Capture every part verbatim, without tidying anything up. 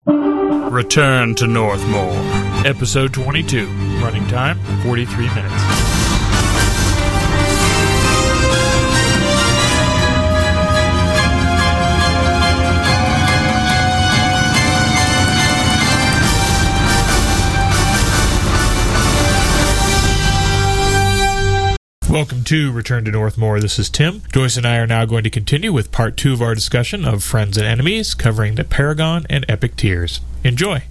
Return to Northmore, Episode twenty-two, running time forty-three minutes. Welcome to Return to Northmore. This is Tim. Joyce and I are now going to continue with part two of our discussion of Friends and Enemies, covering the Paragon and Epic tiers. Enjoy!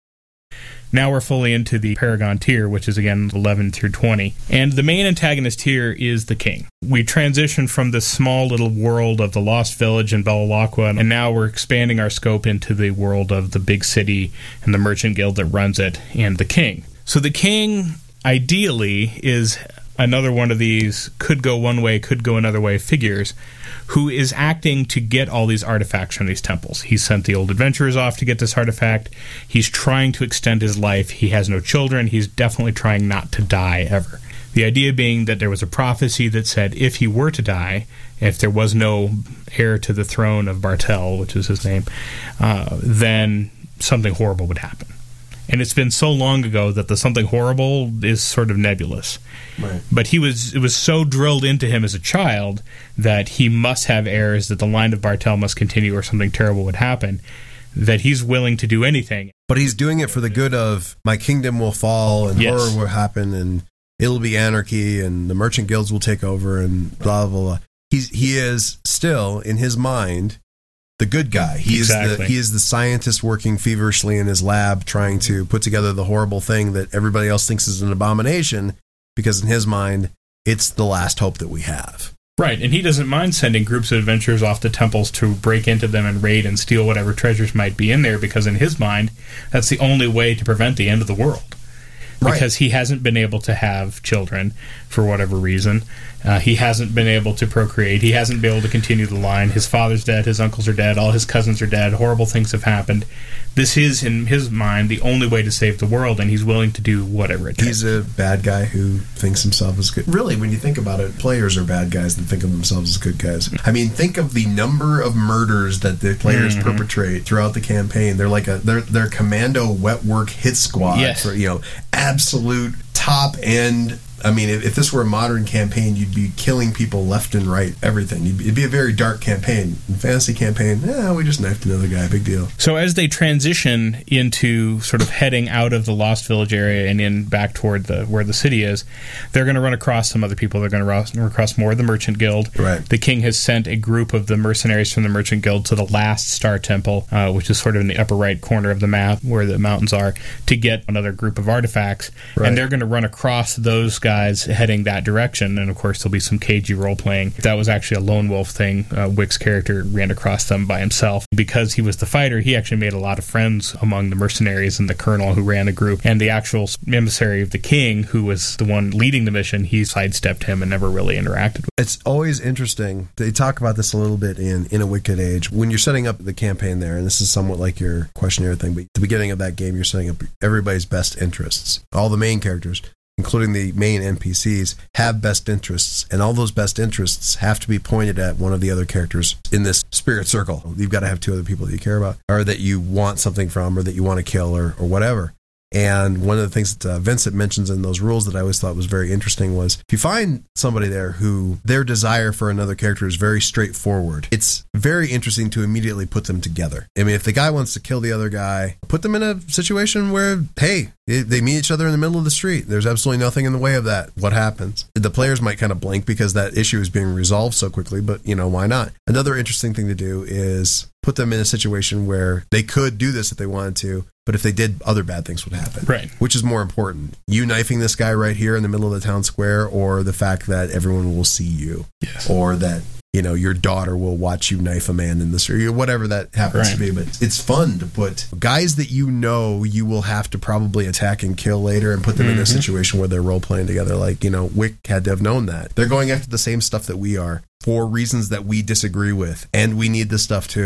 Now we're fully into the Paragon tier, which is again eleven through twenty. And the main antagonist here is the King. We transition from this small little world of the Lost Village and Bellalaqua, and now we're expanding our scope into the world of the big city and the merchant guild that runs it, and the King. So the King, ideally, is another one of these could go one way, could go another way figures who is acting to get all these artifacts from these temples. He sent the old adventurers off to get this artifact. He's trying to extend his life. He has no children. He's definitely trying not to die ever. The idea being that there was a prophecy that said if he were to die, if there was no heir to the throne of Bartel, which is his name, uh, then something horrible would happen. And it's been so long ago that the something horrible is sort of nebulous. Right. But he was it was so drilled into him as a child that he must have heirs, that the line of Bartel must continue or something terrible would happen, that he's willing to do anything. But he's doing it for the good of my kingdom will fall and yes. horror will happen and it'll be anarchy and the merchant guilds will take over and blah, blah, blah. He's, he is still, in his mind, the good guy. He exactly. is the he is the scientist working feverishly in his lab trying to put together the horrible thing that everybody else thinks is an abomination, because in his mind, it's the last hope that we have. Right, and he doesn't mind sending groups of adventurers off to temples to break into them and raid and steal whatever treasures might be in there, because in his mind, that's the only way to prevent the end of the world. Because right. he hasn't been able to have children for whatever reason. Uh, he hasn't been able to procreate. He hasn't been able to continue the line. His father's dead. His uncles are dead. All his cousins are dead. Horrible things have happened. This is, in his mind, the only way to save the world, and he's willing to do whatever it takes. He's a bad guy who thinks himself as good. Really, when you think about it, players are bad guys that think of themselves as good guys. I mean, think of the number of murders that the players mm-hmm. perpetrate throughout the campaign. They're like a they're they're commando wet work hit squad. Yes. For, you know, absolute top end. I mean, if, if this were a modern campaign, you'd be killing people left and right, everything. You'd be, it'd be a very dark campaign. In fantasy campaign, eh, we just knifed another guy, big deal. So as they transition into sort of heading out of the Lost Village area and in back toward the where the city is, they're going to run across some other people. They're going to run across more of the Merchant Guild. Right. The king has sent a group of the mercenaries from the Merchant Guild to the last Star Temple, uh, which is sort of in the upper right corner of the map where the mountains are, to get another group of artifacts. Right. And they're going to run across those guys heading that direction, and of course there'll be some K G role-playing. That was actually a lone wolf thing. Uh, Wick's character ran across them by himself. Because he was the fighter, he actually made a lot of friends among the mercenaries and the colonel who ran the group, and the actual emissary of the king, who was the one leading the mission, he sidestepped him and never really interacted with him. It's always interesting. They talk about this a little bit in In a Wicked Age. When you're setting up the campaign there, and this is somewhat like your questionnaire thing, but at the beginning of that game, you're setting up everybody's best interests. All the main characters, including the main N P Cs, have best interests, and all those best interests have to be pointed at one of the other characters in this spirit circle. You've got to have two other people that you care about, or that you want something from, or that you want to kill, or, or whatever. And one of the things that uh, Vincent mentions in those rules that I always thought was very interesting was, if you find somebody there who their desire for another character is very straightforward, it's very interesting to immediately put them together. I mean, if the guy wants to kill the other guy, put them in a situation where, hey, they meet each other in the middle of the street. There's absolutely nothing in the way of that. What happens? The players might kind of blink because that issue is being resolved so quickly, but, you know, why not? Another interesting thing to do is put them in a situation where they could do this if they wanted to, but if they did, other bad things would happen. Right. Which is more important? You knifing this guy right here in the middle of the town square, or the fact that everyone will see you? Yes. Or that, you know, your daughter will watch you knife a man in the street, whatever that happens right. to be. But it's fun to put guys that you know you will have to probably attack and kill later and put them mm-hmm. in a situation where they're role-playing together. Like, you know, Wick had to have known that. They're going after the same stuff that we are for reasons that we disagree with, and we need this stuff too.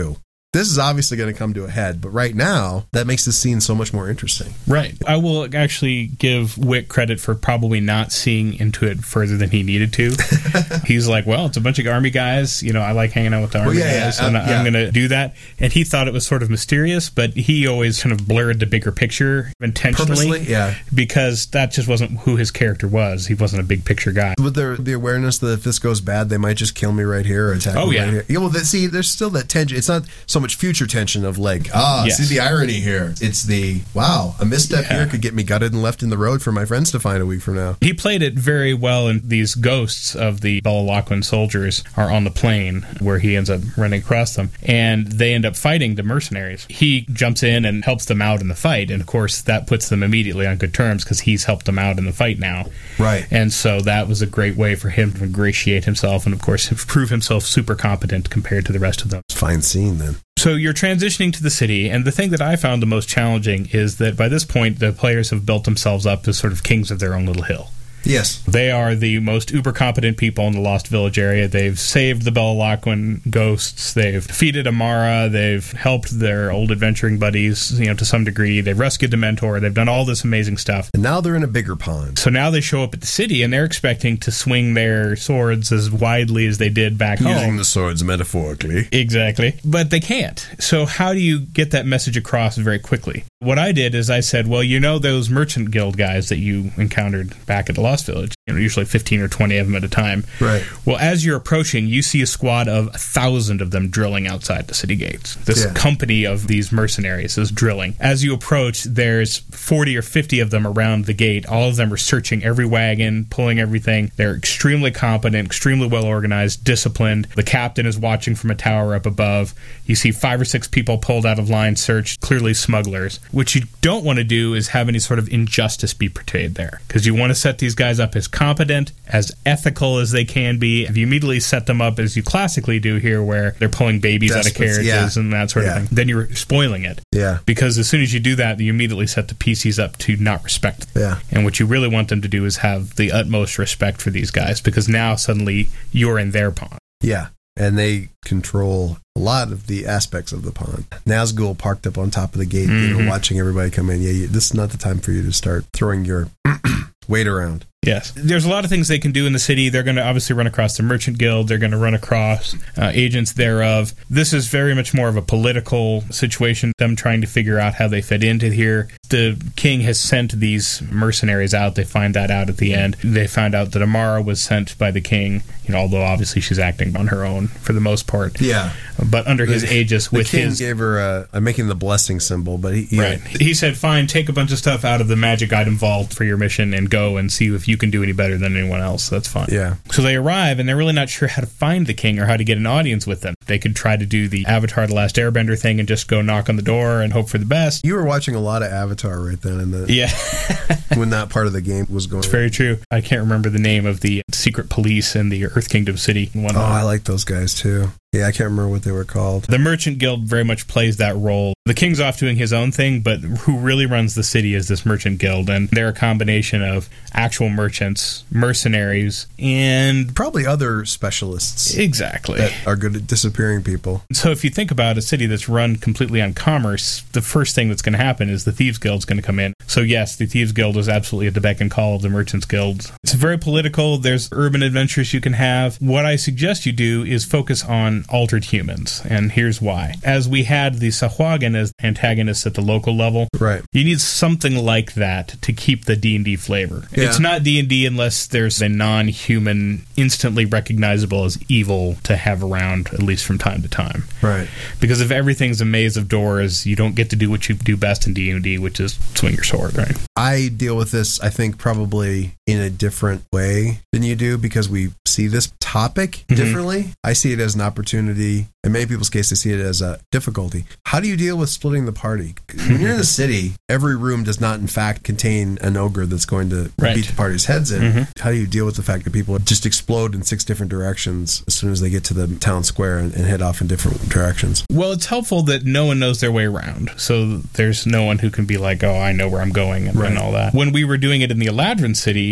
This is obviously going to come to a head, but right now, that makes the scene so much more interesting. Right. I will actually give Wick credit for probably not seeing into it further than he needed to. He's like, well, it's a bunch of army guys. You know, I like hanging out with the army well, yeah, guys, yeah, and uh, yeah. I'm going to do that. And he thought it was sort of mysterious, but he always kind of blurred the bigger picture intentionally. Purposely, yeah. Because that just wasn't who his character was. He wasn't a big picture guy. With the, the awareness that if this goes bad, they might just kill me right here or attack oh, me yeah. right here. Yeah, well, the, see, there's still that tension. It's not so much future tension of like, ah, Yes. see the irony here. It's the, wow, a misstep Yeah. here could get me gutted and left in the road for my friends to find a week from now. He played it very well, and these ghosts of the Bella Lachlan soldiers are on the plane where he ends up running across them, and they end up fighting the mercenaries. He jumps in and helps them out in the fight, and of course that puts them immediately on good terms because he's helped them out in the fight now. Right. And so that was a great way for him to ingratiate himself and, of course, prove himself super competent compared to the rest of them. Fine scene then. So you're transitioning to the city, and the thing that I found the most challenging is that by this point, the players have built themselves up as sort of kings of their own little hill. Yes. They are the most uber competent people in the Lost Village area. They've saved the Bella Lachlan ghosts. They've defeated Amara. They've helped their old adventuring buddies, you know, to some degree. They've rescued the Mentor. They've done all this amazing stuff. And now they're in a bigger pond. So now they show up at the city, and they're expecting to swing their swords as widely as they did back Using home. the swords metaphorically. Exactly. But they can't. So how do you get that message across very quickly? What I did is I said, well, you know those Merchant Guild guys that you encountered back at the Lost Village? You know, usually fifteen or twenty of them at a time. Right. Well, as you're approaching, you see a squad of a thousand of them drilling outside the city gates. This Yeah. company of these mercenaries is drilling. As you approach, there's forty or fifty of them around the gate. All of them are searching every wagon, pulling everything. They're extremely competent, extremely well organized, disciplined. The captain is watching from a tower up above. You see five or six people pulled out of line, searched, clearly smugglers. What you don't want to do is have any sort of injustice be portrayed there, because you want to set these guys up as competent, as ethical as they can be. If you immediately set them up as you classically do here, where they're pulling babies out of Despots, carriages yeah. and that sort Yeah. of thing, then you're spoiling it. Yeah. Because as soon as you do that, you immediately set the P Cs up to not respect them. Yeah. And what you really want them to do is have the utmost respect for these guys, because now suddenly you're in their pond. Yeah. And they control a lot of the aspects of the pond. Nazgul parked up on top of the gate, you know, Mhm. watching everybody come in. Yeah, you, this is not the time for you to start throwing your weight around. Yes. There's a lot of things they can do in the city. They're going to obviously run across the Merchant Guild. They're going to run across uh, agents thereof. This is very much more of a political situation, them trying to figure out how they fit into here. The king has sent these mercenaries out. They find that out at the end. They found out that Amara was sent by the king, you know, although obviously she's acting on her own for the most part. Yeah. But under his The- aegis The with king his... gave her a, a making the blessing symbol, but he, he Right. He said, fine, take a bunch of stuff out of the magic item vault for your mission and go and see if you can do any better than anyone else. That's fine. Yeah. So they arrive, and they're really not sure how to find the king or how to get an audience with them. They could try to do the Avatar The Last Airbender thing and just go knock on the door and hope for the best. You were watching a lot of Avatar right then, and the, Yeah, when that part of the game was going. it's very true. I can't remember the name of the secret police in the Earth Kingdom city. Oh, I like those guys too. Yeah, I can't remember what they were called. The Merchant Guild very much plays that role. The king's off doing his own thing, but who really runs the city is this Merchant Guild, and they're a combination of actual merchants, mercenaries, and... Probably other specialists Exactly. that are good at disappearing people. So if you think about a city that's run completely on commerce, the first thing that's going to happen is the Thieves Guild's going to come in. So yes, the Thieves Guild is absolutely at the beck and call of the Merchants Guild. It's very political. There's urban adventures you can have. What I suggest you do is focus on altered humans, and here's why. As we had the Sahuagin as antagonists at the local level, Right. you need something like that to keep the D and D flavor. Yeah. It's not D and D unless there's a non-human, instantly recognizable as evil to have around, at least from time to time. Right. Because if everything's a maze of doors, you don't get to do what you do best in D and D, which is swing your sword, right? I deal with this, I think, probably in a different way than you do, because we see this topic Mhm. differently. I see it as an opportunity. In many people's case, they see it as a difficulty. How do you deal with splitting the party? When you're in the city, every room does not, in fact, contain an ogre that's going to Right. beat the party's heads in. Mhm. How do you deal with the fact that people just explode in six different directions as soon as they get to the town square and, and head off in different directions? Well, it's helpful that no one knows their way around. So there's no one who can be like, oh, I know where I'm going and, Right. and all that. When we were doing it in the Eladrin city,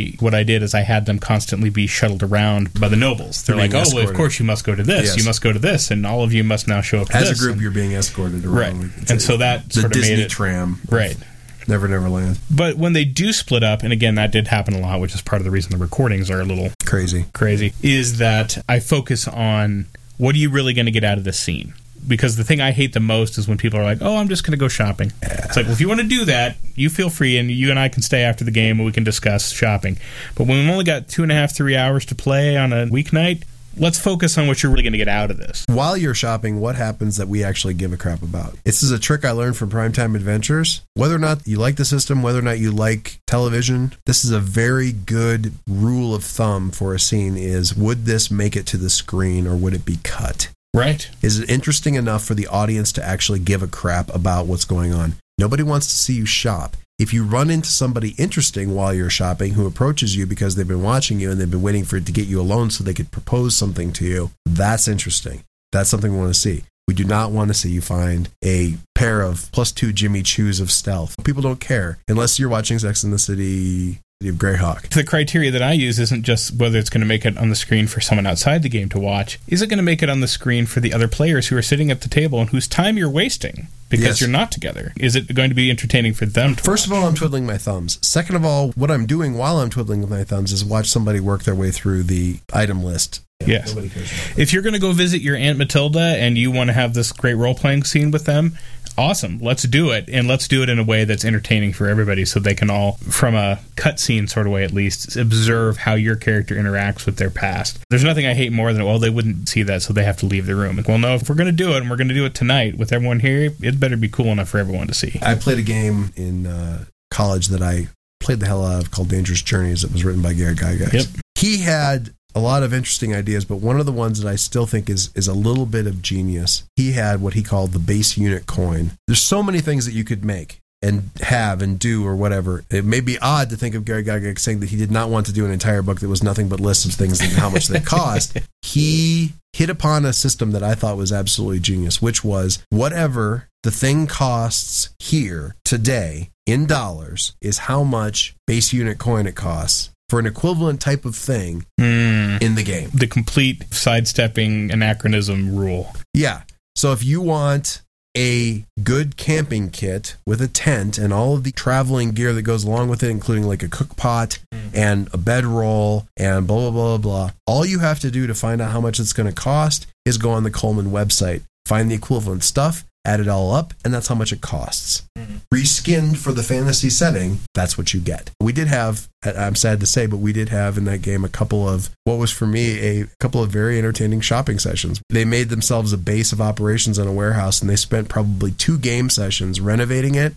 essentially what I did is I had them constantly be shuttled around by the nobles. They're Being like, oh, well, escorted. of course you must go to this, Yes. you must go to this, and all of you must now show up to As this. a group, and, you're being escorted right. around. It's And a- so that the sort of Disney made it... tram. Right. Never Never Land. But when they do split up, and again, that did happen a lot, which is part of the reason the recordings are a little Crazy. crazy, is that I focus on what are you really going to get out of this scene? Because the thing I hate the most is when people are like, oh, I'm just going to go shopping. Yeah. It's like, well, if you want to do that, you feel free, and you and I can stay after the game and we can discuss shopping. But when we've only got two and a half, three hours to play on a weeknight, let's focus on what you're really going to get out of this. While you're shopping, what happens that we actually give a crap about? This is a trick I learned from Primetime Adventures. Whether or not you like the system, whether or not you like television, this is a very good rule of thumb for a scene is, would this make it to the screen or would it be cut? Right. Is it interesting enough for the audience to actually give a crap about what's going on? Nobody wants to see you shop. If you run into somebody interesting while you're shopping who approaches you because they've been watching you and they've been waiting for it to get you alone so they could propose something to you, that's interesting. That's something we want to see. We do not want to see you find a pair of plus two Jimmy Choos of stealth. People don't care unless you're watching Sex and the City of Greyhawk. The criteria that I use isn't just whether it's going to make it on the screen for someone outside the game to watch. Is it going to make it on the screen for the other players who are sitting at the table and whose time you're wasting because Yes. you're not together? Is it going to be entertaining for them to First watch? of all, I'm twiddling my thumbs. Second of all, what I'm doing while I'm twiddling my thumbs is watch somebody work their way through the item list. Yes. Nobody cares about that. If you're going to go visit your Aunt Matilda and you want to have this great role-playing scene with them, awesome. Let's do it. And let's do it in a way that's entertaining for everybody so they can all, from a cutscene sort of way at least, observe how your character interacts with their past. There's nothing I hate more than, well, they wouldn't see that, so they have to leave the room. Well, no, if we're going to do it, and we're going to do it tonight with everyone here, it better be cool enough for everyone to see. I played a game in uh, college that I played the hell out of called Dangerous Journeys. It was written by Gary Gygax. Yep. He had a lot of interesting ideas, but one of the ones that I still think is is a little bit of genius. He had what he called the base unit coin. There's so many things that you could make and have and do or whatever. It may be odd to think of Gary Gygax saying that he did not want to do an entire book that was nothing but lists of things and how much they cost. He hit upon a system that I thought was absolutely genius, which was whatever the thing costs here today in dollars is how much base unit coin it costs for an equivalent type of thing Mm. in the game. The complete sidestepping anachronism rule. Yeah. So if you want a good camping kit with a tent and all of the traveling gear that goes along with it, including like a cook pot and a bedroll and blah, blah, blah, blah, all you have to do to find out how much it's going to cost is go on the Coleman website, find the equivalent stuff, add it all up, and that's how much it costs. Reskinned for the fantasy setting, that's what you get. We did have, I'm sad to say, but we did have in that game a couple of, what was for me, a couple of very entertaining shopping sessions. They made themselves a base of operations in a warehouse, and they spent probably two game sessions renovating it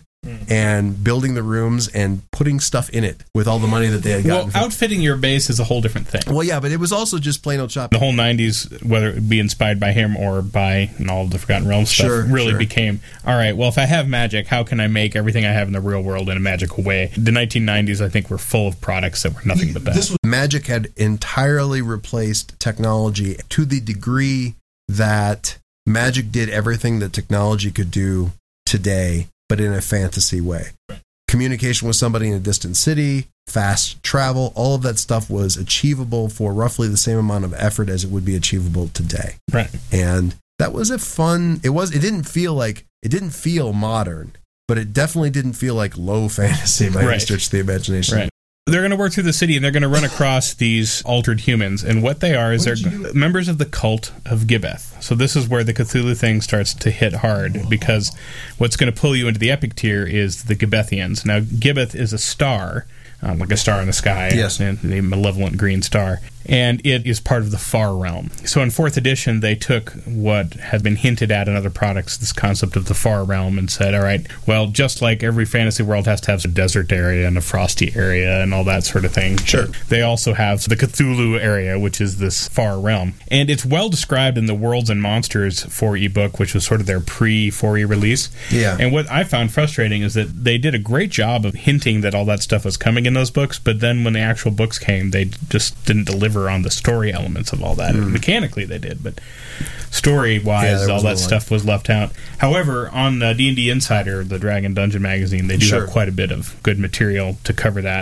and building the rooms and putting stuff in it with all the money that they had Well, gotten. from- outfitting your base is a whole different thing. well, yeah, but it was also just plain old The shopping. whole nineties, whether it be inspired by him or by and all of the Forgotten Realms stuff, Sure, really sure. became, all right, well, if I have magic, how can I make everything I have in the real world in a magical way? The nineteen nineties, I think, were full of products that were nothing but that. This was, magic had entirely replaced technology to the degree that magic did everything that technology could do today, but in a fantasy way. Communication with somebody in a distant city, fast travel, all of that stuff was achievable for roughly the same amount of effort as it would be achievable today. Right. And that was a fun, it was, it didn't feel like, it didn't feel modern, but it definitely didn't feel like low fantasy by any Right. stretch of the imagination. Right. They're going to work through the city and they're going to run across these altered humans. And what they are is What they're did you- members of the cult of Gibbeth. So this is where the Cthulhu thing starts to hit hard because what's going to pull you into the epic tier is the Gibbethians. Now, Gibbeth is a star, um, like a star in the sky. Yes. And the malevolent green star. And it is part of the Far Realm. So in fourth edition, they took what had been hinted at in other products, this concept of the Far Realm, and said, all right, well, just like every fantasy world has to have a desert area and a frosty area and all that sort of thing. Sure. They also have the Cthulhu area, which is this Far Realm. And it's well described in the Worlds and Monsters four E book, which was sort of their pre-four E release. Yeah. And what I found frustrating is that they did a great job of hinting that all that stuff was coming in those books, but then when the actual books came, they just didn't deliver on the story elements of all that. Mm. Mechanically, they did, but Yeah, story-wise, there all was that no stuff was left out. However, on uh, D and D Insider, the Dragon Dungeon magazine, they do Sure. have quite a bit of good material to cover that.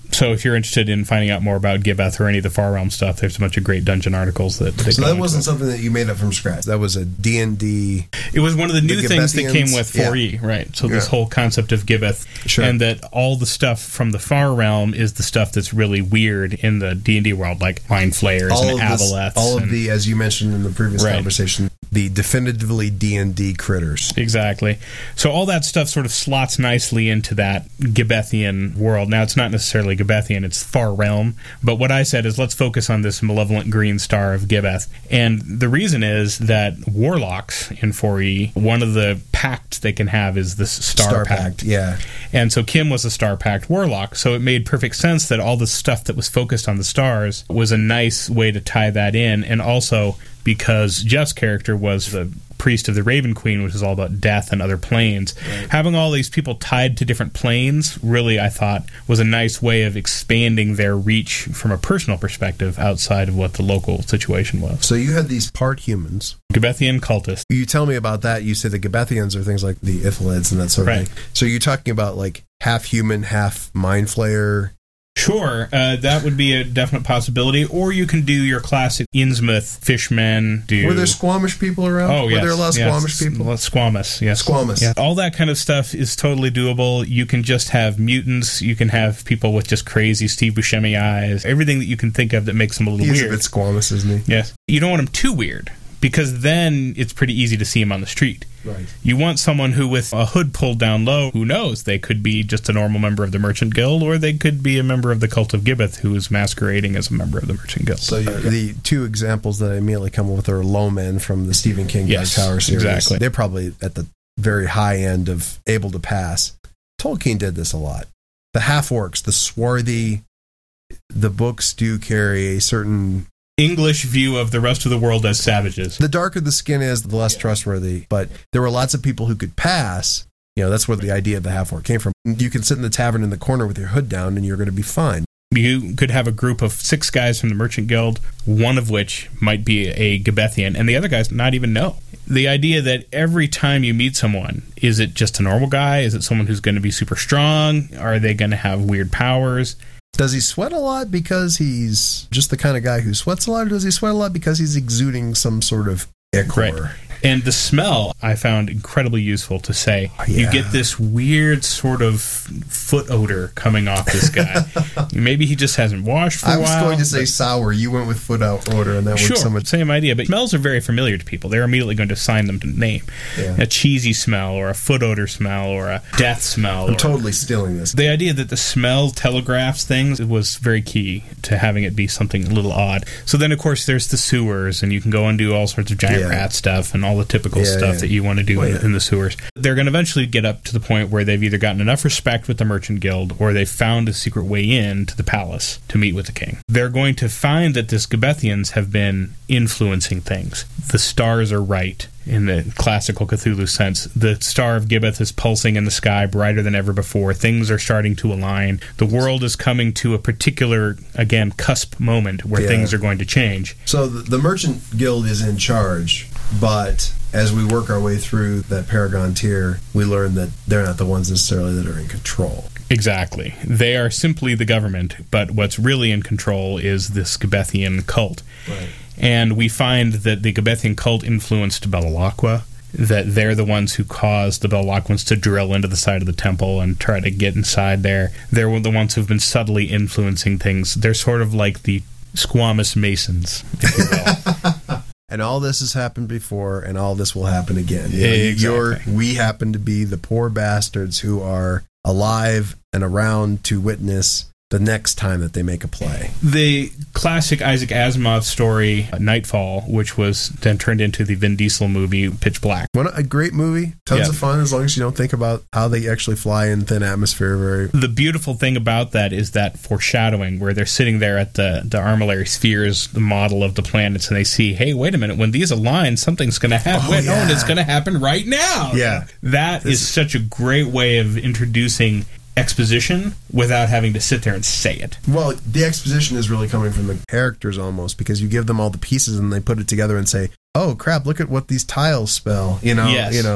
So if you're interested in finding out more about Gibbeth or any of the Far Realm stuff, there's a bunch of great dungeon articles that, that So go that into wasn't it. something that you made up from scratch. That was a D and D. It was one of the new The things that came Gibbethians? with four E, right? So this Yeah. whole concept of Gibbeth, Sure. and that all the stuff from the Far Realm is the stuff that's really weird in the D and D world, like Mind Flayers All and of, this, Aboleths. all of and- the, as you mentioned in the previous Right. conversation, the definitively D and D critters. Exactly. So all that stuff sort of slots nicely into that Gibbethian world. Now, it's not necessarily Gibbethian, it's Far Realm. But what I said is let's focus on this malevolent green star of Gibbeth. And the reason is that warlocks in four E, one of the pacts they can have is this Star, Star Pact. Pact, yeah. And so Kim was a Star Pact warlock, so it made perfect sense that all the stuff that was focused on the stars was a nice way to tie that in, and also because Jeff's character was the priest of the Raven Queen, which is all about death and other planes. Right. Having all these people tied to different planes really, I thought, was a nice way of expanding their reach from a personal perspective outside of what the local situation was. So you had these part humans. Gibbethian cultists. You tell me about that. You say the Gibbethians are things like the Ithalids and that sort of Right. thing. So you're talking about like half human, half mind flayer. Sure, uh, that would be a definite possibility. Or you can do your classic Innsmouth fishmen. Do Were there Squamish people around? Oh, Were yes. there a lot of yes. Squamish people? Well, Squamous, yes. Squamous. Yeah. All that kind of stuff is totally doable. You can just have mutants. You can have people with just crazy Steve Buscemi eyes. Everything that you can think of that makes them a little He's weird. a bit squamous, isn't he? Yes. You don't want them too weird, because then it's pretty easy to see him on the street. Right. You want someone who, with a hood pulled down low, who knows, they could be just a normal member of the Merchant Guild, or they could be a member of the Cult of Gibbeth who is masquerading as a member of the Merchant Guild. So you, the two examples that I immediately come up with are low men from the Stephen King Yes, Dark Tower series. exactly. They're probably at the very high end of able to pass. Tolkien did this a lot. The half-orcs, the swarthy, the books do carry a certain... English view of the rest of the world as savages. The darker the skin is, the less trustworthy. But there were lots of people who could pass. You know, that's where the idea of the half-orc came from. You can sit in the tavern in the corner with your hood down and you're going to be fine. You could have a group of six guys from the Merchant Guild, one of which might be a Gibbethian, and the other guys not even know. The idea that every time you meet someone, is it just a normal guy? Is it someone who's going to be super strong? Are they going to have weird powers? Does he sweat a lot because he's just the kind of guy who sweats a lot, or does he sweat a lot because he's exuding some sort of ichor? Right. And the smell I found incredibly useful to say. Oh, yeah. You get this weird sort of foot odor coming off this guy. Maybe he just hasn't washed for a I was while. going to say sour. You went with foot out odor, and that Sure, works so much. same idea, but smells are very familiar to people. They're immediately going to assign them to name. Yeah. A cheesy smell, or a foot odor smell, or a death smell. I'm or, totally stealing this. The idea that the smell telegraphs things was very key to having it be something a little odd. So then, of course, there's the sewers, and you can go and do all sorts of giant Yeah. rat stuff and all the typical Yeah, stuff yeah. that you want to do Well, in, yeah. in the sewers. They're going to eventually get up to the point where they've either gotten enough respect with the Merchant Guild, or they've found a secret way in to the palace to meet with the king. They're going to find that this Gibbethians have been influencing things. The stars are right. In the classical Cthulhu sense, the star of Gibbeth is pulsing in the sky brighter than ever before. Things are starting to align. The world is coming to a particular, again, cusp moment where Yeah. things are going to change. So the, the Merchant Guild is in charge, but as we work our way through that Paragon tier, we learn that they're not the ones necessarily that are in control. Exactly. They are simply the government, but what's really in control is this Gibbethian cult. Right. And we find that the Gibbethian cult influenced Bellalaqua, that they're the ones who caused the Bellaquans to drill into the side of the temple and try to get inside there. They're the ones who've been subtly influencing things. They're sort of like the Squamous Masons, if you will. And all this has happened before, and all this will happen again. You know, Exactly. You're, we happen to be the poor bastards who are alive and around to witness the next time that they make a play. The classic Isaac Asimov story, Nightfall, which was then turned into the Vin Diesel movie, Pitch Black. What a great movie. Tons Yeah. of fun, as long as you don't think about how they actually fly in thin atmosphere. Very. The beautiful thing about that is that foreshadowing, where they're sitting there at the, the armillary spheres, the model of the planets, and they see, hey, wait a minute, when these align, something's going to happen. Oh, Wait, yeah. no, and it's going to happen right now. Yeah. That This- is such a great way of introducing exposition without having to sit there and say it. Well, the exposition is really coming from the characters almost, because you give them all the pieces and they put it together and say, oh, crap, look at what these tiles spell. You know, Yes. you know.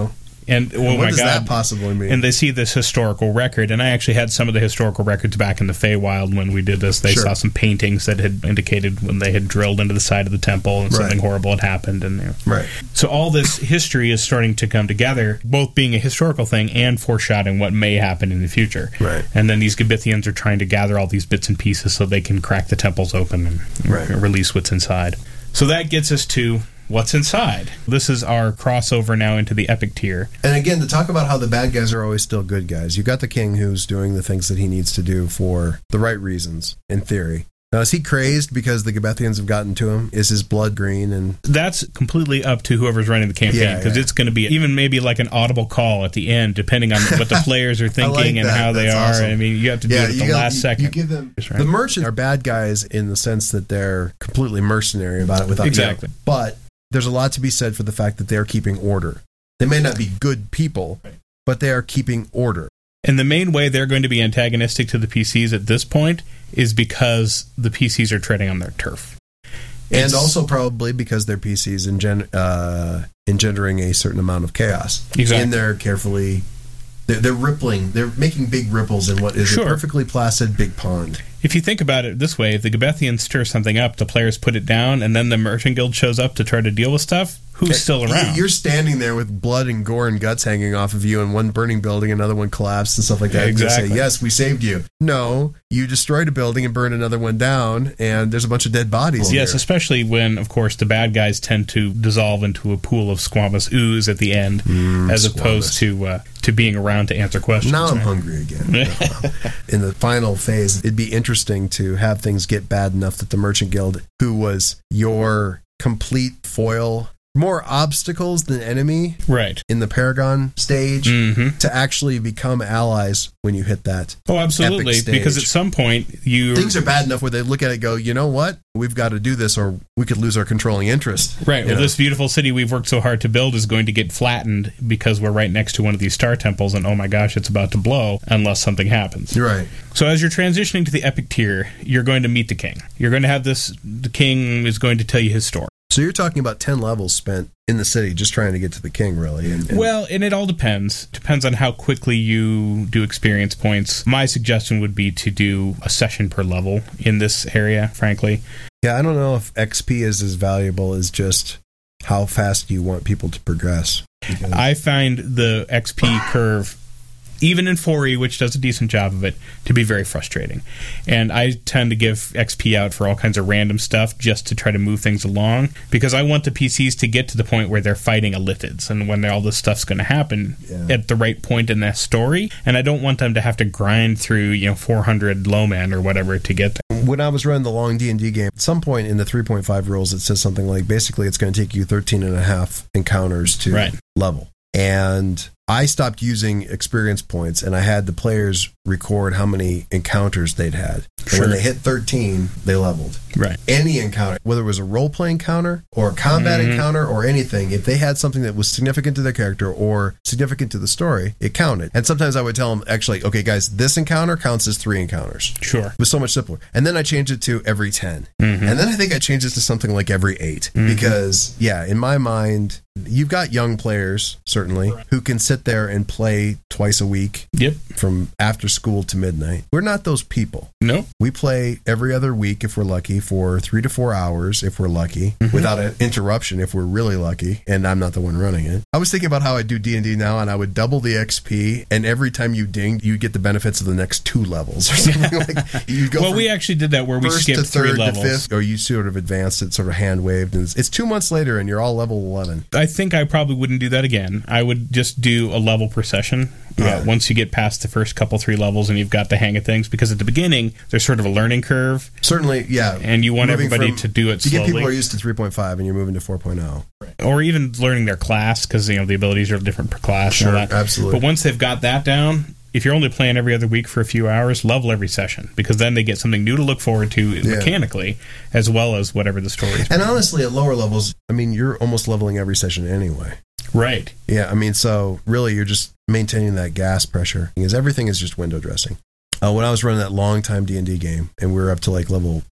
And, oh what my does God. that possibly mean? And they see this historical record, and I actually had some of the historical records back in the Feywild when we did this. They Sure. saw some paintings that had indicated when they had drilled into the side of the temple and something Right. horrible had happened. And you know. Right. So all this history is starting to come together, both being a historical thing and foreshadowing what may happen in the future. Right. And then these Gabithians are trying to gather all these bits and pieces so they can crack the temples open and Right. release what's inside. So that gets us to what's inside. This is our crossover now into the epic tier. And again, to talk about how the bad guys are always still good guys. You got the king who's doing the things that he needs to do for the right reasons, in theory. Now, is he crazed because the Gabethians have gotten to him? Is his blood green? And That's completely up to whoever's running the campaign, Yeah, because yeah. it's going to be even maybe like an audible call at the end, depending on what the players are thinking like and that. how they That's are. awesome. I mean, you have to do it at the you got- last you, second. You give them That's right. the merchants are bad guys in the sense that they're completely mercenary about it. Without Exactly. you know, but there's a lot to be said for the fact that they're keeping order. They may not be good people, but they are keeping order. And the main way they're going to be antagonistic to the P Cs at this point is because the P Cs are treading on their turf. And It's- also probably because their P Cs engen- uh, engendering a certain amount of chaos. Exactly. And they're carefully, they're, they're rippling, they're making big ripples in what is Sure. a perfectly placid big pond. If you think about it this way, if the Gabethians stir something up, the players put it down, and then the Merchant Guild shows up to try to deal with stuff, who's still around? You're standing there with blood and gore and guts hanging off of you, and one burning building, another one collapsed, and stuff like that. Yeah, And you exactly. say, yes, we saved you. No, you destroyed a building and burned another one down, and there's a bunch of dead bodies. Yes, here. especially when, of course, the bad guys tend to dissolve into a pool of squamous ooze at the end, as opposed squamous. to uh, to being around to answer questions. Now I'm right? hungry again. In the final phase, it'd be interesting to have things get bad enough that the Merchant Guild, who was your complete foil, more obstacles than enemy Right. in the Paragon stage, hmm to actually become allies when you hit that. Oh, absolutely. Epic stage. Because at some point, you Things are bad enough where they look at it and go, you know what? We've got to do this or we could lose our controlling interest. Right. You Well, know? this beautiful city we've worked so hard to build is going to get flattened because we're right next to one of these star temples, and oh my gosh, it's about to blow unless something happens. You're right. So as you're transitioning to the epic tier, you're going to meet the king. You're going to have this. The king is going to tell you his story. So you're talking about ten levels spent in the city just trying to get to the king, really. And, and Well, and it all depends. Depends on how quickly you do experience points. My suggestion would be to do a session per level in this area, frankly. yeah, I don't know if X P is as valuable as just how fast you want people to progress. Because- I find the X P curve, even in four E, which does a decent job of it, to be very frustrating. And I tend to give X P out for all kinds of random stuff just to try to move things along, because I want the P Cs to get to the point where they're fighting Illithids and when all this stuff's going to happen Yeah. at the right point in that story. And I don't want them to have to grind through, you know, four hundred low man or whatever to get there. when I was running the long D and D game, at some point in the three point five rules, it says something like, basically, it's going to take you thirteen and a half encounters to Right. level. And I stopped using experience points, and I had the players record how many encounters they'd had. And Sure. when they hit thirteen, they leveled. Right. Any encounter, whether it was a role-play encounter or a combat Mhm. encounter or anything, if they had something that was significant to their character or significant to the story, it counted. And sometimes I would tell them, actually, okay, guys, this encounter counts as three encounters. Sure. It was so much simpler. And then I changed it to every ten. Mhm. And then I think I changed it to something like every eight. Mhm. Because, yeah, in my mind, you've got young players, certainly, who can sit there and play twice a week Yep. from after school to midnight. We're not those people. No. We play every other week if we're lucky for three to four hours if we're lucky, Mhm. without an interruption if we're really lucky, and I'm not the one running it. I was thinking about how I do D and D now, and I would double the X P, and every time you dinged, you get the benefits of the next two levels or something like. You go Well, from we actually did that where we first skipped to three third to levels. fifth, or you sort of advanced it, sort of hand waved, and it's, it's two months later, and you're all level eleven. I think I probably wouldn't do that again. I would just do a level per session. Yeah. Uh, once you get past the first couple, three levels and you've got the hang of things, because at the beginning, there's sort of a learning curve, Certainly, yeah. and you want Moving everybody from- to do it You get people who are slowly. used to three point five, and you're moving to four point oh. Or even learning their class, because, you know, the abilities are different per class Sure, and all that. absolutely. But once they've got that down, if you're only playing every other week for a few hours, level every session, because then they get something new to look forward to Yeah. mechanically, as well as whatever the story is. And honestly, at lower levels, I mean, you're almost leveling every session anyway. Right. Yeah, I mean, so really you're just maintaining that gas pressure, because everything is just window dressing. Uh, when I was running that long time D and D game, and we were up to like level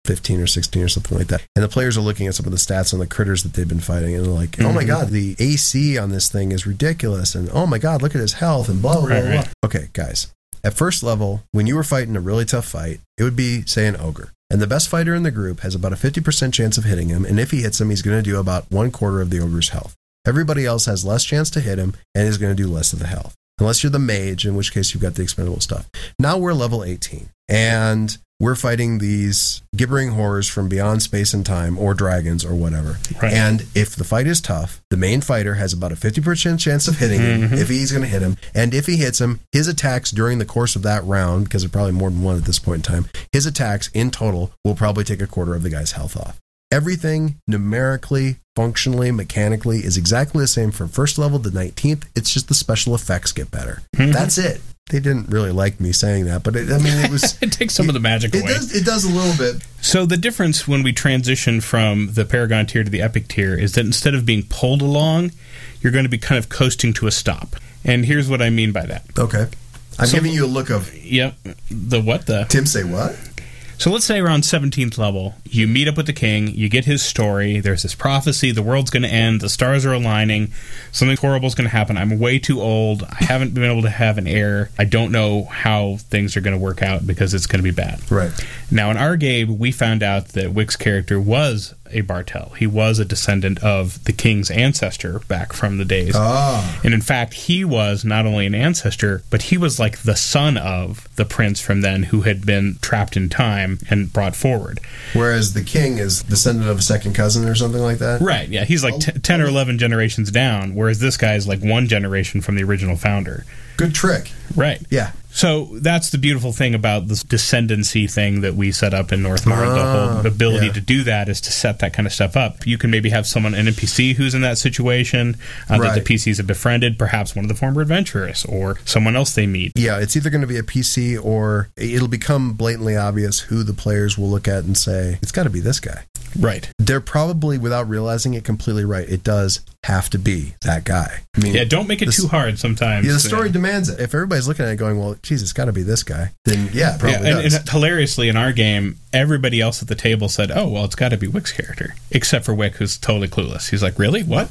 fifteen or sixteen or something like that. And the players are looking at some of the stats on the critters that they've been fighting, and they're like, oh my god, the A C on this thing is ridiculous, and oh my god, look at his health, and blah, blah, blah, Right, blah. right. Okay, guys, at first level, when you were fighting a really tough fight, it would be, say, an ogre. And the best fighter in the group has about a fifty percent chance of hitting him, and if he hits him, he's going to do about one quarter of the ogre's health. Everybody else has less chance to hit him, and is going to do less of the health. Unless you're the mage, in which case you've got the expendable stuff. Now we're level eighteen, and we're fighting these gibbering horrors from beyond space and time, or dragons, or whatever. Right. And if the fight is tough, the main fighter has about a fifty percent chance of hitting him, Mhm. if he's going to hit him. And if he hits him, his attacks during the course of that round, because there's probably more than one at this point in time, his attacks in total will probably take a quarter of the guy's health off. Everything numerically, functionally, mechanically is exactly the same from first level to nineteenth. It's just the special effects get better. Mhm. That's it. They didn't really like me saying that, but it, I mean, it was. It takes some of the magic It away. does. It does a little bit. So the difference when we transition from the Paragon tier to the Epic tier is that instead of being pulled along, you're going to be kind of coasting to a stop. And here's what I mean by that. Okay, I'm So- giving you a look of Yep. The what the? Tim. Say what? So let's say around seventeenth level, you meet up with the king, you get his story, there's this prophecy, the world's going to end, the stars are aligning, something horrible is going to happen, I'm way too old, I haven't been able to have an heir, I don't know how things are going to work out because it's going to be bad. Right. Now in our game, we found out that Wick's character was a Bartel. He was a descendant of the king's ancestor back from the days. Ah. And in fact, he was not only an ancestor, but he was like the son of the prince from then who had been trapped in time and brought forward. Whereas the king is descendant of a second cousin or something like that. Right, yeah. He's like t- ten or eleven generations down, whereas this guy is like one generation from the original founder. Good trick. Right. Yeah. So that's the beautiful thing about this descendancy thing that we set up in Northmar. Ah, the whole ability yeah. to do that is to set that kind of stuff up. You can maybe have someone, an N P C who's in that situation, uh, that the Right. P Cs have befriended, perhaps one of the former adventurers or someone else they meet. Yeah, it's either going to be a P C or it'll become blatantly obvious who the players will look at and say, it's got to be this guy. Right. They're probably, without realizing it, completely right. It does have to be that guy. I mean, Yeah, don't make it this- too hard sometimes. yeah, the story Yeah. demands it. If everybody's looking at it going, well, geez, it's got to be this guy, then yeah, it probably Yeah, and, does. and hilariously, in our game, everybody else at the table said, "Oh, well, it's got to be Wick's character," except for Wick, who's totally clueless. He's like, "Really? What?"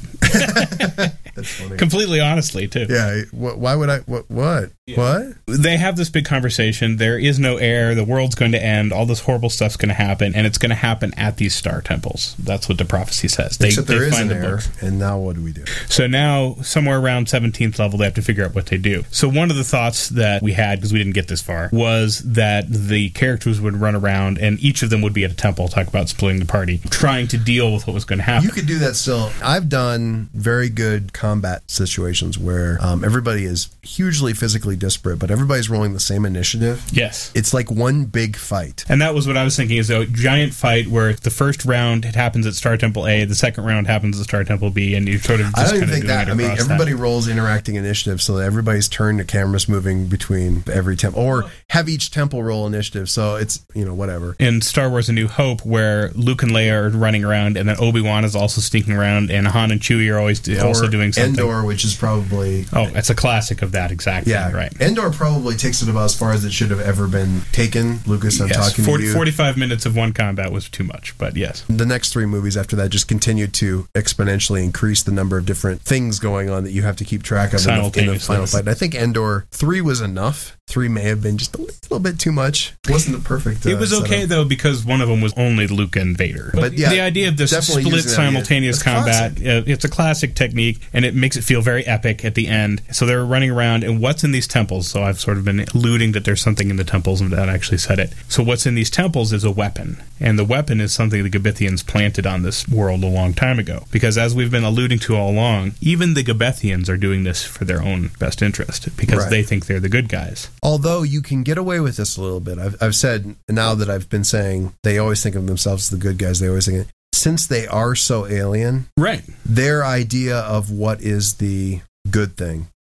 That's funny. Completely honestly, too. Yeah, wh- why would I? What? What? Yeah. What? They have this big conversation. There is no heir. The world's going to end. All this horrible stuff's going to happen, and it's going to happen at these star temples. That's what the prophecy says. They, Except they there is find an the error, books. and now what do we do? So now, somewhere around seventeenth level, they have to figure out what they do. So one of the thoughts that we had, because we didn't get this far, was that the characters would run around, and each of them would be at a temple, talk about splitting the party, trying to deal with what was going to happen. You could do that still. I've done very good combat situations where um, everybody is hugely physically disparate, but everybody's rolling the same initiative. Yes. It's like one big fight. And that was what I was thinking, is a giant fight where the first round it happens at Star Temple A, the second round happens at Star Temple B, and you sort of just I don't even kind of think doing that. it I mean, across everybody that. rolls interacting initiative so that everybody's turn to cameras moving between every temple, or have each temple roll initiative. So it's, you know, whatever. In Star Wars A New Hope, where Luke and Leia are running around, and then Obi-Wan is also sneaking around, and Han and Chewie are always do- also Or doing something. Endor, which is probably Oh, it's a classic of that exact yeah, thing, right? Endor probably takes it about as far as it should have ever been taken. Lucas, I'm Yes, talking forty, to you. forty-five minutes of one combat was too much, but yes. The next three movies after that just continued to exponentially increase the number of different things going on that you have to keep track of in the, in the Simultaneously. final fight. And I think Endor three was enough. Three may have been just a little bit too much. It wasn't the perfect. Uh, It was okay, setup. though, because one of them was only Luke and Vader. But, yeah, the idea of this definitely split using that idea. simultaneous It's combat, uh, it's a classic technique, and it makes it feel very epic at the end. So they're running around, and what's in these temples? So I've sort of been alluding that there's something in the temples, and that actually said it. So what's in these temples is a weapon, and the weapon is something the Gabethians planted on this world a long time ago. Because as we've been alluding to all along, even the Gabethians are doing this for their own best interest, because Right. they think they're the good guys. Although you can get away with this a little bit. I've, I've said, now that I've been saying, they always think of themselves as the good guys. They always think, since they are so alien, Right. their idea of what is the good thing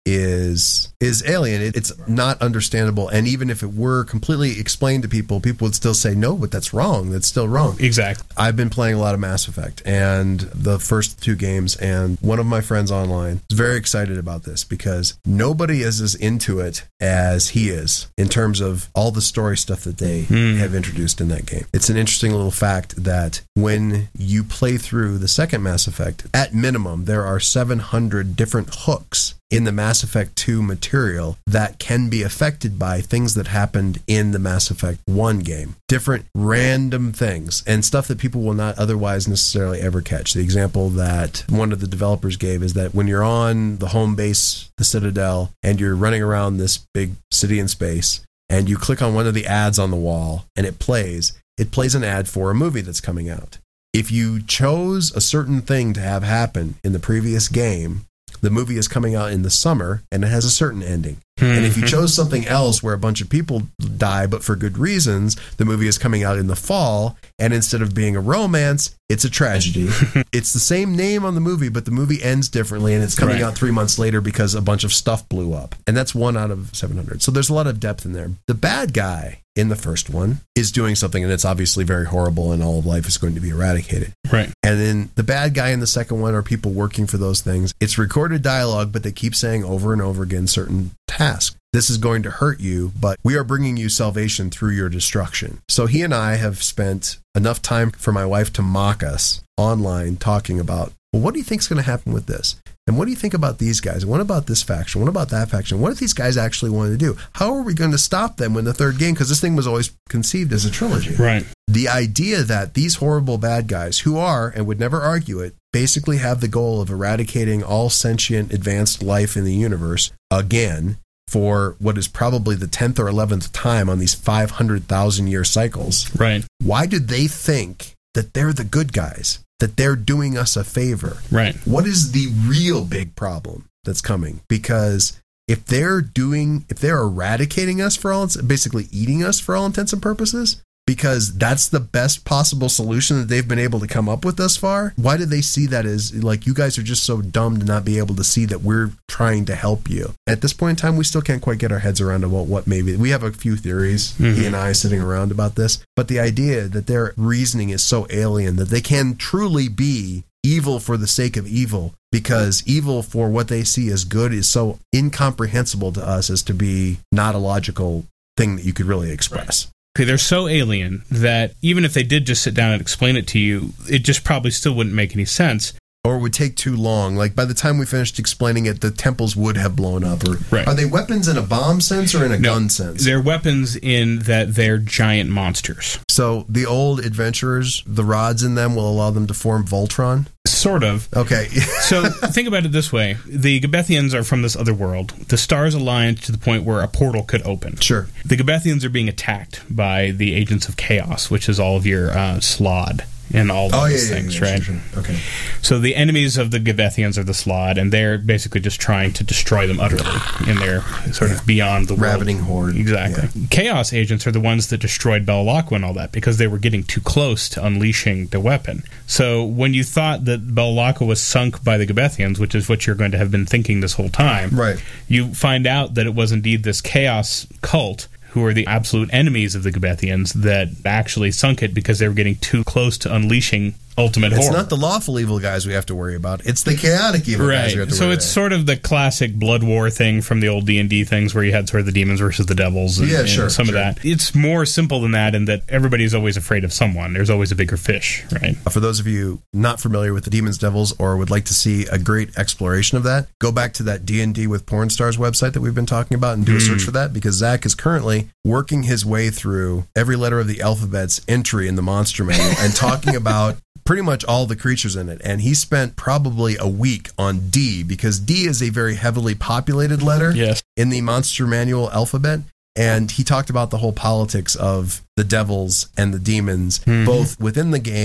is is alien. It, it's not understandable. And even if it were completely explained to people, people would still say, no, but that's wrong. That's still wrong. Exactly. I've been playing a lot of Mass Effect and the first two games, and one of my friends online is very excited about this because nobody is as into it as he is in terms of all the story stuff that they mm. have introduced in that game. It's an interesting little fact that when you play through the second Mass Effect, at minimum, there are seven hundred different hooks in the Mass Effect two material that can be affected by things that happened in the Mass Effect one game. Different random things and stuff that people will not otherwise necessarily ever catch. The example that one of the developers gave is that when you're on the home base, the Citadel, and you're running around this big city in space, and you click on one of the ads on the wall and it plays, it plays an ad for a movie that's coming out. If you chose a certain thing to have happen in the previous game, the movie is coming out in the summer and it has a certain ending. And if you chose something else where a bunch of people die, but for good reasons, the movie is coming out in the fall, and instead of being a romance, it's a tragedy. It's the same name on the movie, but the movie ends differently, and it's coming right. out three months later because a bunch of stuff blew up. And that's one out of seven hundred. So there's a lot of depth in there. The bad guy in the first one is doing something, and it's obviously very horrible, and all of life is going to be eradicated. Right. And then the bad guy in the second one are people working for those things. It's recorded dialogue, but they keep saying over and over again certain tasks. This is going to hurt you, but we are bringing you salvation through your destruction. So he and I have spent enough time for my wife to mock us online talking about, well, what do you think is going to happen with this? And what do you think about these guys? And what about this faction? What about that faction? What if these guys actually wanted to do? How are we going to stop them in the third game? Because this thing was always conceived as a trilogy. Right. The idea that these horrible bad guys, who are, and would never argue it, basically have the goal of eradicating all sentient advanced life in the universe again, for what is probably the tenth or eleventh time on these five hundred thousand year cycles. Right. Why do they think that they're the good guys, that they're doing us a favor? Right. What is the real big problem that's coming? Because if they're doing, if they're eradicating us for all, basically eating us for all intents and purposes, because that's the best possible solution that they've been able to come up with thus far, why do they see that as, like, you guys are just so dumb to not be able to see that we're trying to help you? At this point in time, we still can't quite get our heads around about what maybe, we have a few theories, mm-hmm. he and I sitting around about this, but the idea that their reasoning is so alien that they can truly be evil for the sake of evil, because evil for what they see as good is so incomprehensible to us as to be not a logical thing that you could really express. Right. Okay, they're so alien that even if they did just sit down and explain it to you, it just probably still wouldn't make any sense. Or it would take too long. Like, by the time we finished explaining it, the temples would have blown up. Or right. Are they weapons in a bomb sense or in a no, gun sense? They're weapons in that they're giant monsters. So the old adventurers, the rods in them will allow them to form Voltron? Sort of. Okay. So think about it this way. The Gabethians are from this other world. The stars aligned to the point where a portal could open. Sure. The Gabethians are being attacked by the agents of chaos, which is all of your uh, Slod and all oh, those yeah, things, yeah, yeah, right? Sure, sure. Okay. So the enemies of the Gabethians are the Slod, and they're basically just trying to destroy them utterly in their sort yeah. of beyond the ravening world. horde. Exactly. Yeah. Chaos agents are the ones that destroyed Bel'Lakwa and all that because they were getting too close to unleashing the weapon. So when you thought that Bel'Lakwa was sunk by the Gabethians, which is what you're going to have been thinking this whole time, right? You find out that it was indeed this chaos cult who are the absolute enemies of the Gabethians that actually sunk it because they were getting too close to unleashing ultimate it's horror. It's not the lawful evil guys we have to worry about. It's the chaotic evil right. guys we have to so worry it's about. sort of the classic Blood War thing from the old D and D things where you had sort of the demons versus the devils and, yeah, and sure, some sure. of that. It's more simple than that in that everybody's always afraid of someone. There's always a bigger fish, right? For those of you not familiar with the demons, devils, or would like to see a great exploration of that, go back to that D and D with Porn Stars website that we've been talking about and do a mm. search for that, because Zach is currently working his way through every letter of the alphabet's entry in the monster manual and talking about pretty much all the creatures in it. And he spent probably a week on D, because D is a very heavily populated letter yes. in the monster manual alphabet. And he talked about the whole politics of the devils and the demons, mm-hmm. both within the game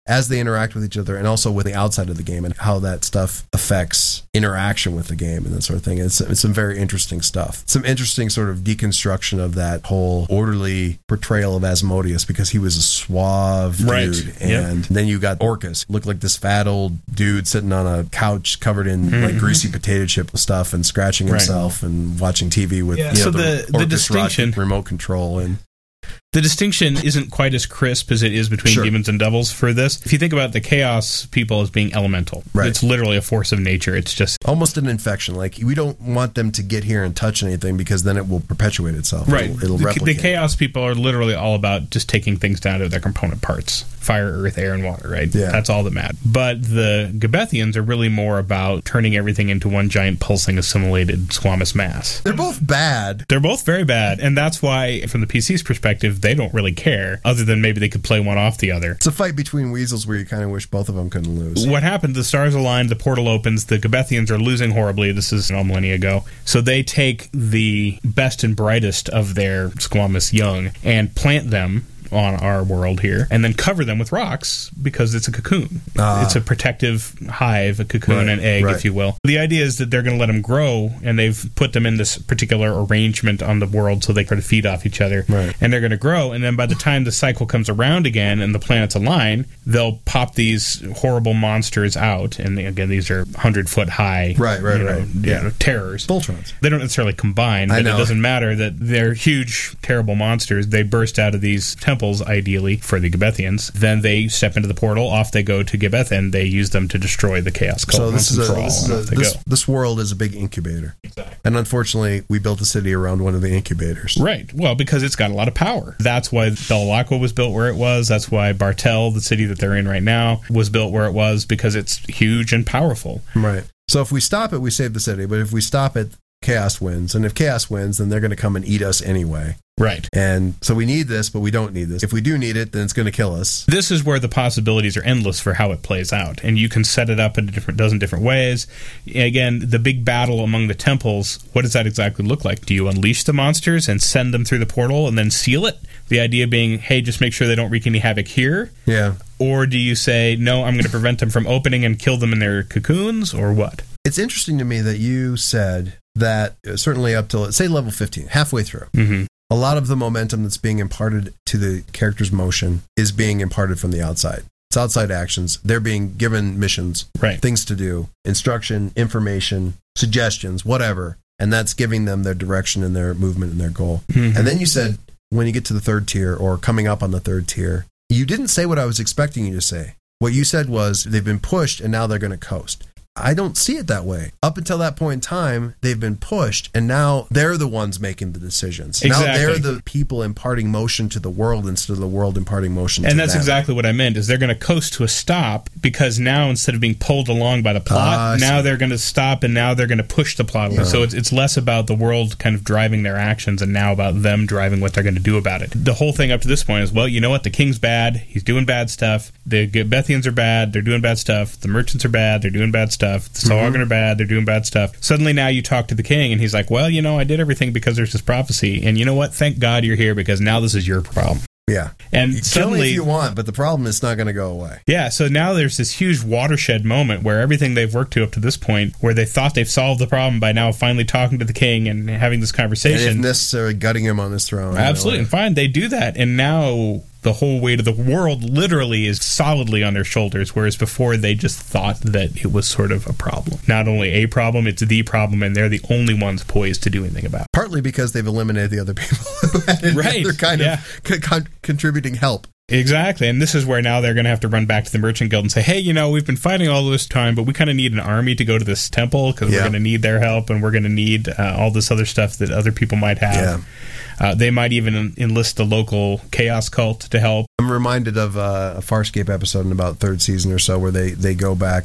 as they interact with each other and also with the outside of the game and how that stuff affects interaction with the game and that sort of thing. It's, it's some very interesting stuff. Some interesting sort of deconstruction of that whole orderly portrayal of Asmodeus, because he was a suave Right. dude. And Yep. then you got Orcus, looked like this fat old dude sitting on a couch covered in Mm-hmm. like greasy potato chip stuff and scratching Right. himself and watching T V with Yeah. you know, So the- the Orcus distinction- rocket remote control. And The distinction isn't quite as crisp as it is between Sure. demons and devils for this. If you think about the chaos people as being elemental, Right. it's literally a force of nature. It's just almost an infection. Like, we don't want them to get here and touch anything because then it will perpetuate itself. right. It'll, it'll the, the replicate. chaos people are literally all about just taking things down to their component parts: fire, earth, air, and water. Right. Yeah. That's all that matters. But the Gabethians are really more about turning everything into one giant pulsing assimilated squamous mass. They're both bad. They're both very bad, and that's why, from the P C's perspective, they don't really care, other than maybe they could play one off the other. It's a fight between weasels where you kind of wish both of them couldn't lose. What happened? The stars aligned, the portal opens, the Gabethians are losing horribly. This is a millennia ago. So they take the best and brightest of their squamous young and plant them on our world here, and then cover them with rocks because it's a cocoon. Ah. It's a protective hive, a cocoon, Right, an egg, right. if you will. The idea is that they're going to let them grow, and they've put them in this particular arrangement on the world so they can feed off each other. Right. And they're going to grow, and then by the time the cycle comes around again and the planets align, they'll pop these horrible monsters out. And again, these are hundred foot high, Right, right, you know, right. you Yeah. know, terrors. Voltrons. They don't necessarily combine, I but it know. doesn't matter that they're huge, terrible monsters. They burst out of these temples, ideally, for the Gabethians. Then they step into the portal, off they go to Gibeth, and they use them to destroy the Chaos Cult. So this is, once a, and for all, this, is and a, off they this, go. this world is a big incubator. Exactly. And unfortunately, we built a city around one of the incubators. Right. Well, because it's got a lot of power. That's why Belacqua was built where it was. That's why Bartel, the city that they're in right now, was built where it was, because it's huge and powerful. Right. So if we stop it, we save the city. But if we stop it, Chaos wins. And if Chaos wins, then they're going to come and eat us anyway. Right. And so we need this, but we don't need this. If we do need it, then it's going to kill us. This is where the possibilities are endless for how it plays out, and you can set it up in a different dozen different ways. Again, the big battle among the temples, what does that exactly look like? Do you unleash the monsters and send them through the portal and then seal it? The idea being, hey, just make sure they don't wreak any havoc here? Yeah. Or do you say, no, I'm going to prevent them from opening and kill them in their cocoons, or what? It's interesting to me that you said that uh, certainly up till, say, level fifteen, halfway through, Mm-hmm. a lot of the momentum that's being imparted to the character's motion is being imparted from the outside. It's outside actions. They're being given missions, Right. things to do, instruction, information, suggestions, whatever. And that's giving them their direction and their movement and their goal. Mhm. And then you said, when you get to the third tier or coming up on the third tier, you didn't say what I was expecting you to say. What you said was they've been pushed and now they're going to coast. I don't see it that way. Up until that point in time, they've been pushed, and now they're the ones making the decisions. Now Exactly. they're the people imparting motion to the world instead of the world imparting motion to And that's them. exactly what I meant, is they're going to coast to a stop, because now, instead of being pulled along by the plot, Ah, I now see. they're going to stop, and now they're going to push the plot along. So it's, it's less about the world kind of driving their actions, and now about them driving what they're going to do about it. The whole thing up to this point is, well, you know what? The king's bad. He's doing bad stuff. The Gabethians are bad. They're doing bad stuff. The merchants are bad. They're doing bad stuff. The Sahuagin are bad. They're doing bad stuff. Suddenly now you talk to the king, and he's like, well, you know, I did everything because there's this prophecy, and you know what? Thank God you're here, because now this is your problem. Yeah. And You kill me suddenly, if you want, but the problem is not going to go away. yeah, so now there's this huge watershed moment where everything they've worked to up to this point, where they thought they've solved the problem by now finally talking to the king and having this And if conversation. necessary, gutting him on his throne. Absolutely, and fine, they do that, and now the whole weight of the world literally is solidly on their shoulders, whereas before they just thought that it was sort of a problem. Not only a problem, it's the problem, and they're the only ones poised to do anything about it. Partly because they've eliminated the other people who had Right, They're kind yeah. of con- con- contributing help. Exactly, and this is where now they're going to have to run back to the Merchant Guild and say, hey, you know, we've been fighting all this time, but we kind of need an army to go to this temple, because Yeah. we're going to need their help, and we're going to need uh, all this other stuff that other people might have. Yeah. Uh, they might even en- enlist the local Chaos Cult to help. I'm reminded of uh, a Farscape episode in about third season or so where they, they go back and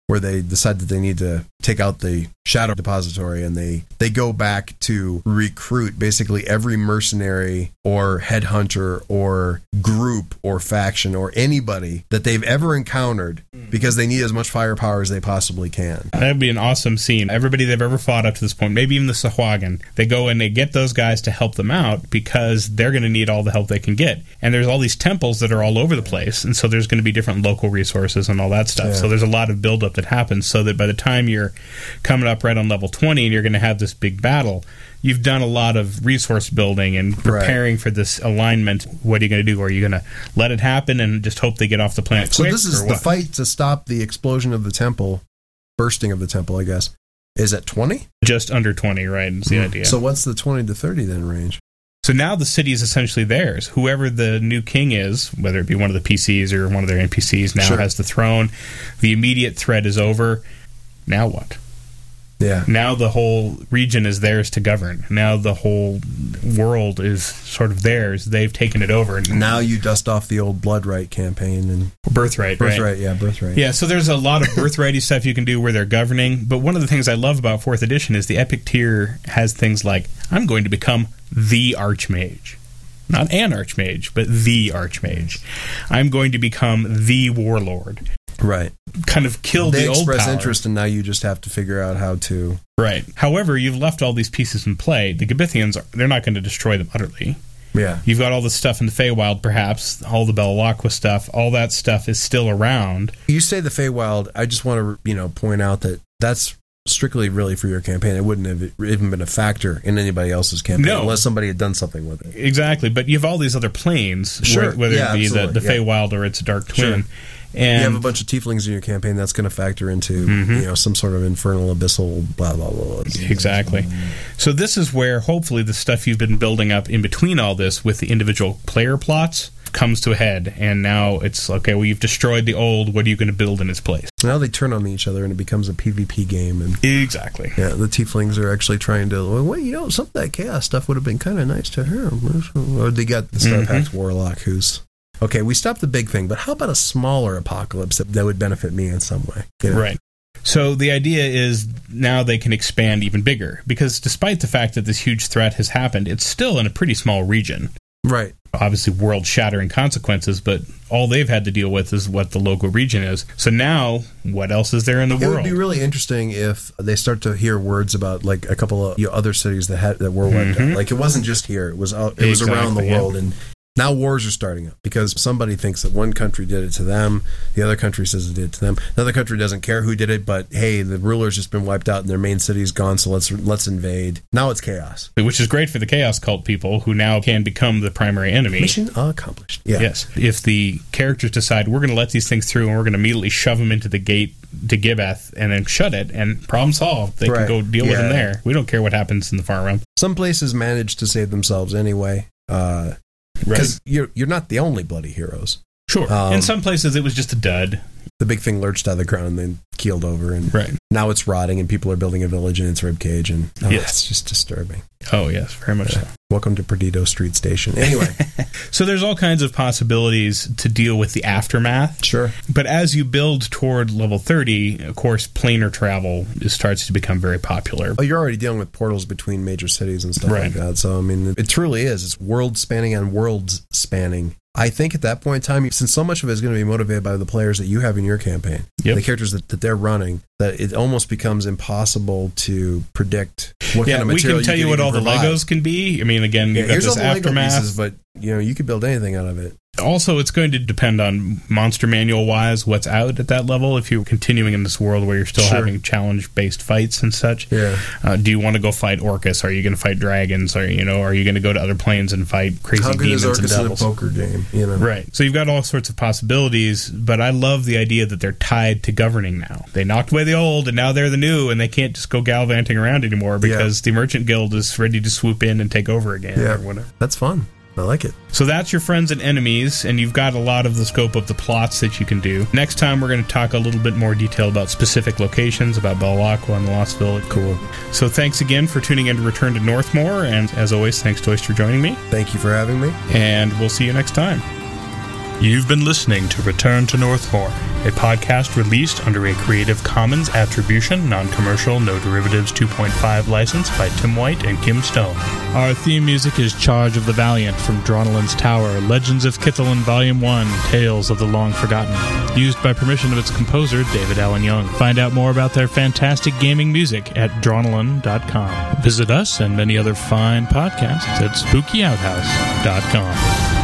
where they decide that they need to take out the Shadow Depository, and they, they go back to recruit basically every mercenary or headhunter or group or faction or anybody that they've ever encountered because they need as much firepower as they possibly can. That'd be an awesome scene. Everybody they've ever fought up to this point, maybe even the Sahuagin, they go and they get those guys to help them out because they're going to need all the help they can get. And there's all these temples that are all over the place, and so there's going to be different local resources and all that stuff. Yeah. So there's a lot of buildup that happens so that by the time you're coming up right on level twenty and you're going to have this big battle, you've done a lot of resource building and preparing right. for this alignment. What are you going to do? Are you going to let it happen and just hope they get off the planet so quick? So this is the what? fight to stop the explosion of the temple, bursting of the temple, I guess, is at twenty? Just under twenty, right, is the mm. idea. So what's the twenty to thirty then range? So now the city is essentially theirs. Whoever the new king is, whether it be one of the P Cs or one of their N P Cs, now sure. has the throne. The immediate threat is over. Now what? Yeah. Now the whole region is theirs to govern. Now the whole world is sort of theirs. They've taken it over. Now you dust off the old blood right campaign and birthright. Birthright, right? yeah, birthright. Yeah, so there's a lot of birthrighty stuff you can do where they're governing. But one of the things I love about fourth edition is the epic tier has things like, I'm going to become the Archmage. Not an Archmage, but the Archmage. I'm going to become the Warlord. Right. Kind of kill they the old power. They express interest, and now you just have to figure out how to... Right. However, you've left all these pieces in play. The Gabithians, they're not going to destroy them utterly. Yeah. You've got all the stuff in the Feywild, perhaps, all the Belawaqua stuff. All that stuff is still around. You say the Feywild, I just want to, you know, point out that that's strictly really for your campaign. It wouldn't have even been a factor in anybody else's campaign no. unless somebody had done something with it. Exactly. But you have all these other planes, sure. whether yeah, it be the, the yeah. Feywild or its Dark Twin. Sure. And you have a bunch of tieflings in your campaign, that's going to factor into mm-hmm. you know some sort of infernal abyssal blah blah blah. Exactly. So this is where hopefully the stuff you've been building up in between all this with the individual player plots comes to a head, and now it's okay, well, you've destroyed the old, what are you going to build in its place? Now they turn on each other and it becomes a PvP game. And exactly. Yeah, the tieflings are actually trying to, well, well you know, some of that chaos stuff would have been kind of nice to her. Or they got the Star Pact mm-hmm. Warlock who's okay, we stopped the big thing, but how about a smaller apocalypse that, that would benefit me in some way? You know? Right. So the idea is now they can expand even bigger, because despite the fact that this huge threat has happened, it's still in a pretty small region. Right. Obviously world-shattering consequences, but all they've had to deal with is what the local region is. So now, what else is there in the it world? It would be really interesting if they start to hear words about like a couple of you know, other cities that had that were wiped mm-hmm. out. Like it wasn't just here; it was it was exactly, around the yeah. world. And now wars are starting up because somebody thinks that one country did it to them, the other country says it did it to them. Another country doesn't care who did it, but hey, the ruler's just been wiped out and their main city's gone, so let's let's invade. Now it's chaos, which is great for the Chaos Cult people who now can become the primary enemy. Mission accomplished. Yeah. Yes, if the characters decide we're going to let these things through and we're going to immediately shove them into the gate to Gibeth and then shut it, and problem solved. They right. can go deal yeah. with them there. We don't care what happens in the far realm. Some places manage to save themselves anyway. Uh, Because right. you're you're not the only bloody heroes. Sure. Um, in some places, it was just a dud. The big thing lurched out of the ground and then keeled over, and right. now it's rotting, and people are building a village in its ribcage, and oh, yes. it's just disturbing. Oh yes, very much yeah. so. Welcome to Perdido Street Station. Anyway, so there's all kinds of possibilities to deal with the aftermath. Sure. But as you build toward level thirty, of course, planar travel starts to become very popular. Oh, you're already dealing with portals between major cities and stuff right. like that. So I mean, it truly is. It's world spanning and worlds spanning. I think at that point in time, since so much of it is going to be motivated by the players that you have in your campaign, yep. the characters that, that they're running, that it almost becomes impossible to predict what yeah, kind of material we can tell you, you what all provide. the Legos can be. I mean, again, yeah, you've got here's this all the aftermath. Lego pieces, but you know, you could build anything out of it. Also, it's going to depend on monster manual wise what's out at that level. If you're continuing in this world where you're still sure. having challenge based fights and such, yeah. Uh, do you want to go fight Orcus? Are you going to fight dragons? Or you know, are you going to go to other planes and fight crazy How good demons is Orcus and devils? in a poker game? You know, right. So you've got all sorts of possibilities, but I love the idea that they're tied to governing now. They knocked away the old, and now they're the new, and they can't just go gallivanting around anymore because yeah. the Merchant Guild is ready to swoop in and take over again. Yeah, or whatever. That's fun. I like it. So that's your friends and enemies, and you've got a lot of the scope of the plots that you can do. Next time, we're going to talk a little bit more detail about specific locations, about Belawaqua and the Lost Village. Cool. So thanks again for tuning in to Return to Northmore, and as always, thanks, Joyce, for joining me. Thank you for having me. And we'll see you next time. You've been listening to Return to Northmore. a podcast released under a Creative Commons Attribution, Non-Commercial, No Derivatives two point five license by Tim White and Kim Stone. Our theme music is Charge of the Valiant from Dronelin's Tower, Legends of Kithaeron Volume one, Tales of the Long Forgotten, used by permission of its composer, David Allen Young. Find out more about their fantastic gaming music at dronelin dot com. Visit us and many other fine podcasts at spooky outhouse dot com.